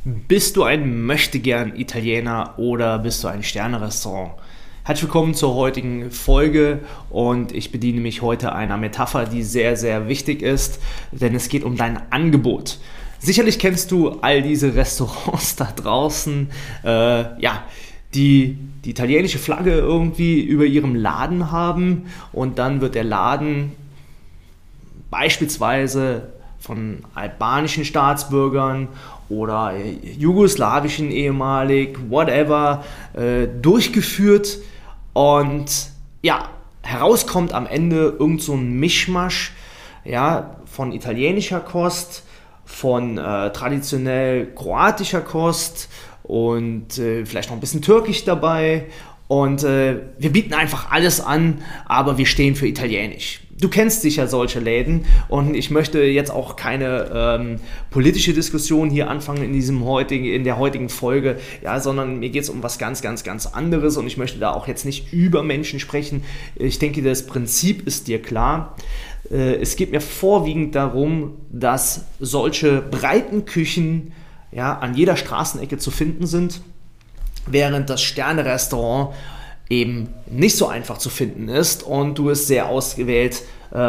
Bist du ein Möchtegern-Italiener oder bist du ein Sterne-Restaurant? Herzlich willkommen zur heutigen Folge und ich bediene mich heute einer Metapher, die sehr, sehr wichtig ist, denn es geht um dein Angebot. Sicherlich kennst du all diese Restaurants da draußen, die italienische Flagge irgendwie über ihrem Laden haben und dann wird der Laden beispielsweise von albanischen Staatsbürgern oder jugoslawischen ehemalig, whatever, durchgeführt und ja, herauskommt am Ende irgend so ein Mischmasch, ja, von italienischer Kost, von traditionell kroatischer Kost und vielleicht noch ein bisschen türkisch dabei und wir bieten einfach alles an, aber wir stehen für italienisch. Du kennst sicher solche Läden und ich möchte jetzt auch keine politische Diskussion hier anfangen in der heutigen Folge, ja, sondern mir geht es um was ganz, ganz, ganz anderes und ich möchte da auch jetzt nicht über Menschen sprechen. Ich denke, das Prinzip ist dir klar. Es geht mir vorwiegend darum, dass solche breiten Küchen ja, an jeder Straßenecke zu finden sind, während das Sterne-Restaurant eben nicht so einfach zu finden ist und du es sehr ausgewählt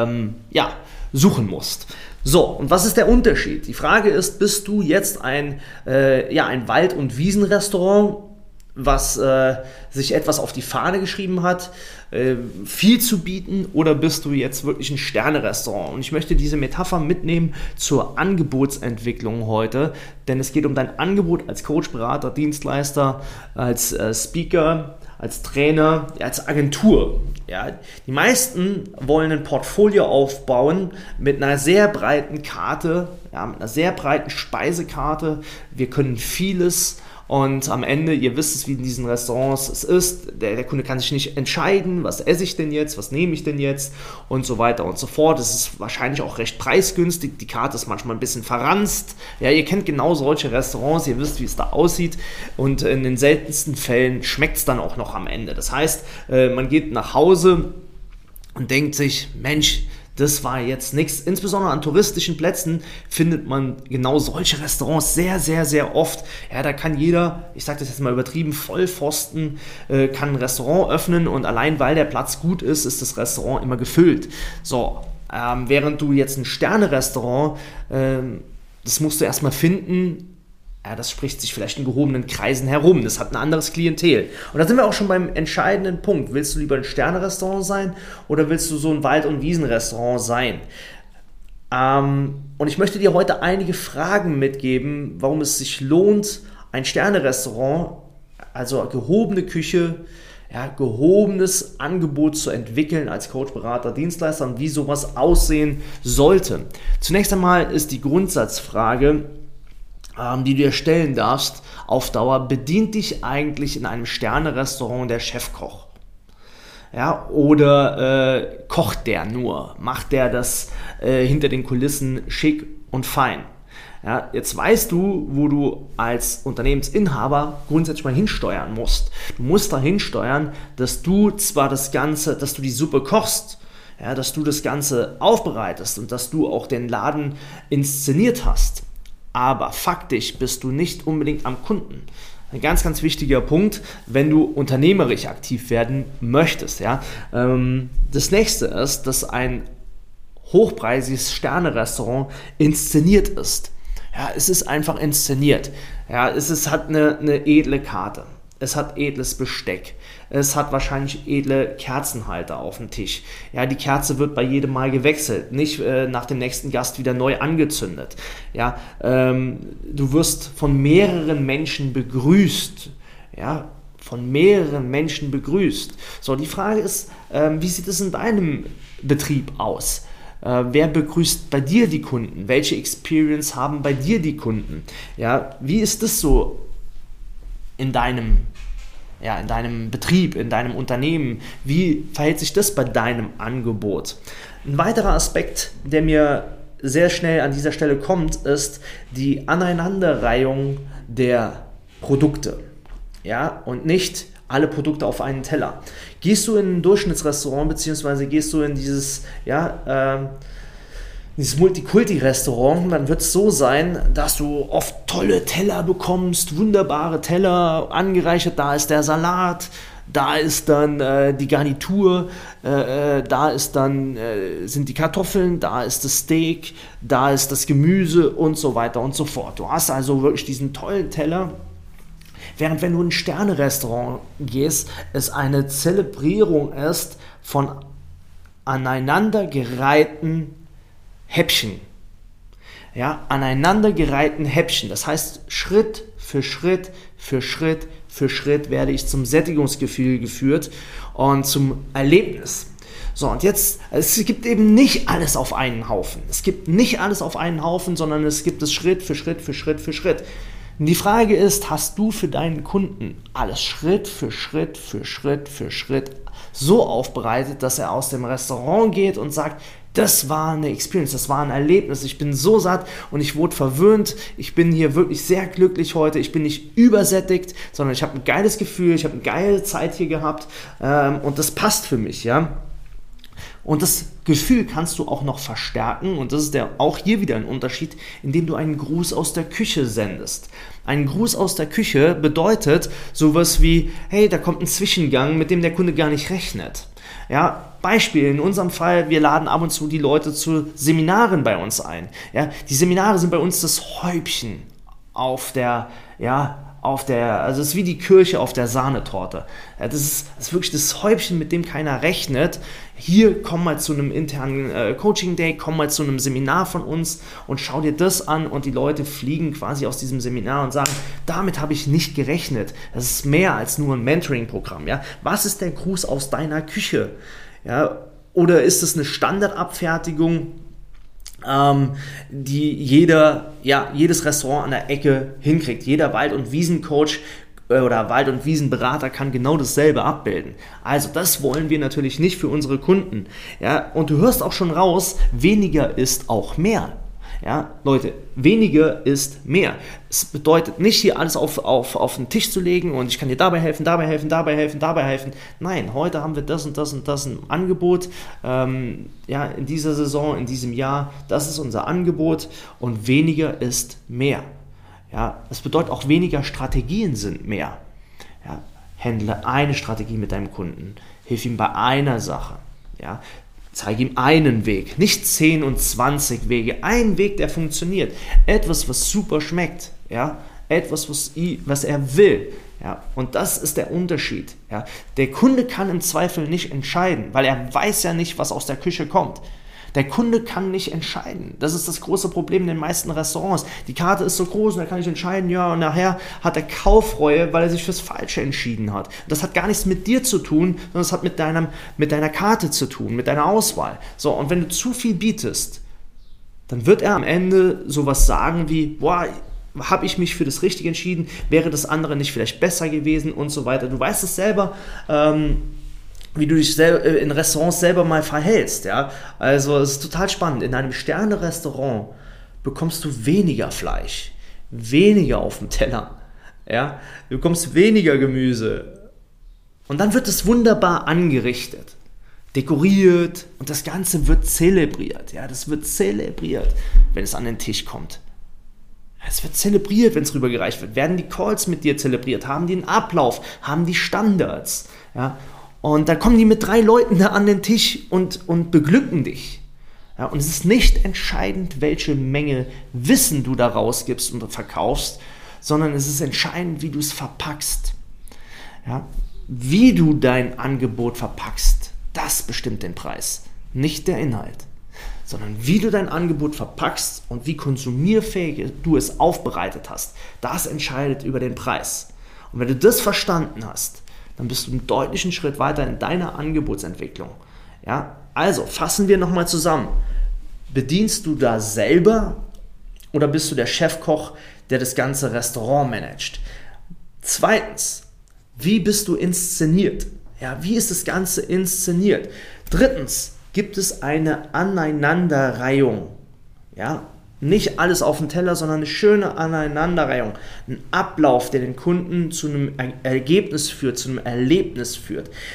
suchen musst. So, und was ist der Unterschied? Die Frage ist, bist du jetzt ein Wald- und Wiesenrestaurant, was sich etwas auf die Fahne geschrieben hat, viel zu bieten, oder bist du jetzt wirklich ein Sterne-Restaurant? Und ich möchte diese Metapher mitnehmen zur Angebotsentwicklung heute, denn es geht um dein Angebot als Coach, Berater, Dienstleister, als Speaker, als Trainer, als Agentur. Ja, die meisten wollen ein Portfolio aufbauen mit einer sehr breiten Karte, ja, mit einer sehr breiten Speisekarte. Wir können vieles und am Ende, ihr wisst es, wie in diesen Restaurants es ist, der Kunde kann sich nicht entscheiden, was esse ich denn jetzt, was nehme ich denn jetzt und so weiter und so fort. Es ist wahrscheinlich auch recht preisgünstig, die Karte ist manchmal ein bisschen verranzt. Ja, ihr kennt genau solche Restaurants, ihr wisst, wie es da aussieht und in den seltensten Fällen schmeckt es dann auch noch am Ende. Das heißt, man geht nach Hause und denkt sich, Mensch, das war jetzt nichts. Insbesondere an touristischen Plätzen findet man genau solche Restaurants sehr, sehr, sehr oft. Ja, da kann jeder, ich sage das jetzt mal übertrieben, Vollpfosten, kann ein Restaurant öffnen und allein weil der Platz gut ist, ist das Restaurant immer gefüllt. So, während du jetzt ein Sterne-Restaurant, das musst du erstmal finden. Ja, das spricht sich vielleicht in gehobenen Kreisen herum. Das hat ein anderes Klientel. Und da sind wir auch schon beim entscheidenden Punkt. Willst du lieber ein Sterne-Restaurant sein oder willst du so ein Wald- und Wiesenrestaurant sein? Und ich möchte dir heute einige Fragen mitgeben, warum es sich lohnt, ein Sterne-Restaurant, also gehobene Küche, ja, gehobenes Angebot zu entwickeln als Coach, Berater, Dienstleister und wie sowas aussehen sollte. Zunächst einmal ist die Grundsatzfrage, die du dir stellen darfst, auf Dauer: bedient dich eigentlich in einem Sterne-Restaurant der Chefkoch? Ja, oder kocht der nur? Macht der das hinter den Kulissen schick und fein? Ja, jetzt weißt du, wo du als Unternehmensinhaber grundsätzlich mal hinsteuern musst. Du musst da hinsteuern, dass du zwar dass du die Suppe kochst, ja, dass du das Ganze aufbereitest und dass du auch den Laden inszeniert hast. Aber faktisch bist du nicht unbedingt am Kunden. Ein ganz, ganz wichtiger Punkt, wenn du unternehmerisch aktiv werden möchtest. Ja? Das nächste ist, dass ein hochpreisiges Sterne-Restaurant inszeniert ist. Ja, es ist einfach inszeniert. Ja, hat eine edle Karte. Es hat edles Besteck. Es hat wahrscheinlich edle Kerzenhalter auf dem Tisch. Ja, die Kerze wird bei jedem Mal gewechselt, nicht nach dem nächsten Gast wieder neu angezündet. Ja, du wirst von mehreren Menschen begrüßt. Ja, von mehreren Menschen begrüßt. So, die Frage ist, wie sieht es in deinem Betrieb aus? Wer begrüßt bei dir die Kunden? Welche Experience haben bei dir die Kunden? Ja, wie ist das so in deinem Betrieb, in deinem Unternehmen? Wie verhält sich das bei deinem Angebot? Ein weiterer Aspekt, der mir sehr schnell an dieser Stelle kommt, ist die Aneinanderreihung der Produkte. Ja, und nicht alle Produkte auf einen Teller. Gehst du in ein Durchschnittsrestaurant, beziehungsweise gehst du in dieses dieses Multikulti-Restaurant, dann wird es so sein, dass du oft tolle Teller bekommst, wunderbare Teller, angereichert, da ist der Salat, da ist dann die Garnitur, da ist dann, sind die Kartoffeln, da ist das Steak, da ist das Gemüse und so weiter und so fort. Du hast also wirklich diesen tollen Teller, während wenn du in ein Sterne-Restaurant gehst, es eine Zelebrierung ist von aneinandergereihten Häppchen. Ja, aneinandergereihten Häppchen. Das heißt, Schritt für Schritt für Schritt für Schritt werde ich zum Sättigungsgefühl geführt und zum Erlebnis. So, und jetzt, es gibt eben nicht alles auf einen Haufen. Es gibt nicht alles auf einen Haufen, sondern es gibt es Schritt für Schritt für Schritt für Schritt. Und die Frage ist, hast du für deinen Kunden alles Schritt für Schritt für Schritt für Schritt so aufbereitet, dass er aus dem Restaurant geht und sagt, das war eine Experience, das war ein Erlebnis, ich bin so satt und ich wurde verwöhnt, ich bin hier wirklich sehr glücklich heute, ich bin nicht übersättigt, sondern ich habe ein geiles Gefühl, ich habe eine geile Zeit hier gehabt und das passt für mich, ja. Und das Gefühl kannst du auch noch verstärken und das ist auch hier wieder ein Unterschied, indem du einen Gruß aus der Küche sendest. Ein Gruß aus der Küche bedeutet sowas wie, hey, da kommt ein Zwischengang, mit dem der Kunde gar nicht rechnet. Ja, Beispiel, in unserem Fall, wir laden ab und zu die Leute zu Seminaren bei uns ein. Ja, die Seminare sind bei uns das Häubchen also es ist wie die Kirsche auf der Sahnetorte. Ja, das ist wirklich das Häubchen, mit dem keiner rechnet. Hier, komm mal zu einem internen Coaching-Day, komm mal zu einem Seminar von uns und schau dir das an und die Leute fliegen quasi aus diesem Seminar und sagen, damit habe ich nicht gerechnet. Das ist mehr als nur ein Mentoring-Programm. Ja? Was ist der Gruß aus deiner Küche? Ja? Oder ist es eine Standardabfertigung, die jedes Restaurant an der Ecke hinkriegt. Jeder Wald- und Wiesencoach oder Wald- und Wiesenberater kann genau dasselbe abbilden. Also das wollen wir natürlich nicht für unsere Kunden. Ja? Und du hörst auch schon raus, weniger ist auch mehr. Ja, Leute, weniger ist mehr. Es bedeutet nicht, hier alles auf den Tisch zu legen und ich kann dir dabei helfen, dabei helfen, dabei helfen, dabei helfen. Nein, heute haben wir das und das und das im Angebot. In dieser Saison, in diesem Jahr, das ist unser Angebot und weniger ist mehr. Ja, das bedeutet auch, weniger Strategien sind mehr. Ja, handle eine Strategie mit deinem Kunden, hilf ihm bei einer Sache. Ja, zeige ihm einen Weg, nicht 10 und 20 Wege, einen Weg, der funktioniert. Etwas, was super schmeckt, ja? Etwas, was er will. Ja? Und das ist der Unterschied. Ja? Der Kunde kann im Zweifel nicht entscheiden, weil er weiß ja nicht, was aus der Küche kommt. Der Kunde kann nicht entscheiden. Das ist das große Problem in den meisten Restaurants. Die Karte ist so groß und er kann nicht entscheiden, ja, und nachher hat er Kaufreue, weil er sich fürs Falsche entschieden hat. Das hat gar nichts mit dir zu tun, sondern es hat mit deiner Karte zu tun, mit deiner Auswahl. So, und wenn du zu viel bietest, dann wird er am Ende sowas sagen wie, boah, habe ich mich für das Richtige entschieden, wäre das andere nicht vielleicht besser gewesen und so weiter. Du weißt es selber, wie du dich in Restaurants selber mal verhältst, ja. Also es ist total spannend. In einem Sterne-Restaurant bekommst du weniger Fleisch, weniger auf dem Teller, ja. Du bekommst weniger Gemüse und dann wird es wunderbar angerichtet, dekoriert und das Ganze wird zelebriert, ja. Das wird zelebriert, wenn es an den Tisch kommt. Es wird zelebriert, wenn es rübergereicht wird. Werden die Calls mit dir zelebriert? Haben die einen Ablauf? Haben die Standards? Ja. Und dann kommen die mit 3 Leuten da an den Tisch und beglücken dich. Ja, und es ist nicht entscheidend, welche Menge Wissen du da rausgibst und verkaufst, sondern es ist entscheidend, wie du es verpackst. Ja, wie du dein Angebot verpackst, das bestimmt den Preis, nicht der Inhalt. Sondern wie du dein Angebot verpackst und wie konsumierfähig du es aufbereitet hast, das entscheidet über den Preis. Und wenn du das verstanden hast, dann bist du einen deutlichen Schritt weiter in deiner Angebotsentwicklung. Ja? Also, fassen wir nochmal zusammen. Bedienst du da selber oder bist du der Chefkoch, der das ganze Restaurant managt? Zweitens, wie bist du inszeniert? Ja, wie ist das Ganze inszeniert? Drittens, gibt es eine Aneinanderreihung? Ja, nicht alles auf dem Teller, sondern eine schöne Aneinanderreihung. Ein Ablauf, der den Kunden zu einem Ergebnis führt, zu einem Erlebnis führt.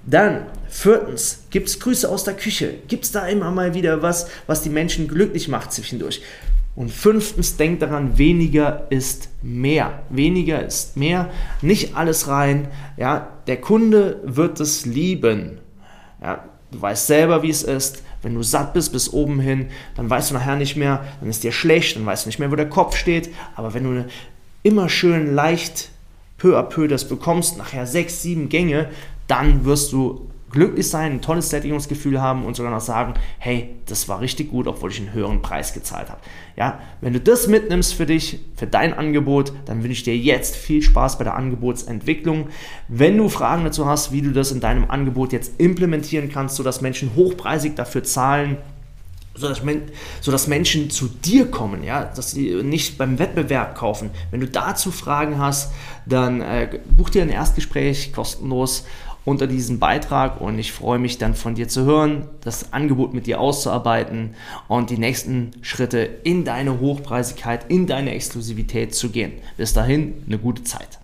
Dann, viertens, gibt es Grüße aus der Küche. Gibt es da immer mal wieder was die Menschen glücklich macht zwischendurch. Und fünftens, denk daran, weniger ist mehr. Weniger ist mehr. Nicht alles rein. Ja, der Kunde wird es lieben. Ja, du weißt selber, wie es ist. Wenn du satt bist bis oben hin, dann weißt du nachher nicht mehr, dann ist dir schlecht, dann weißt du nicht mehr, wo der Kopf steht. Aber wenn du immer schön leicht peu à peu das bekommst, nachher 6, 7 Gänge, dann wirst du glücklich sein, ein tolles Sättigungsgefühl haben und sogar noch sagen, hey, das war richtig gut, obwohl ich einen höheren Preis gezahlt habe. Ja, wenn du das mitnimmst für dich, für dein Angebot, dann wünsche ich dir jetzt viel Spaß bei der Angebotsentwicklung. Wenn du Fragen dazu hast, wie du das in deinem Angebot jetzt implementieren kannst, sodass Menschen hochpreisig dafür zahlen, sodass Menschen zu dir kommen, ja, dass sie nicht beim Wettbewerb kaufen. Wenn du dazu Fragen hast, dann buch dir ein Erstgespräch kostenlos unter diesem Beitrag und ich freue mich dann von dir zu hören, das Angebot mit dir auszuarbeiten und die nächsten Schritte in deine Hochpreisigkeit, in deine Exklusivität zu gehen. Bis dahin, eine gute Zeit.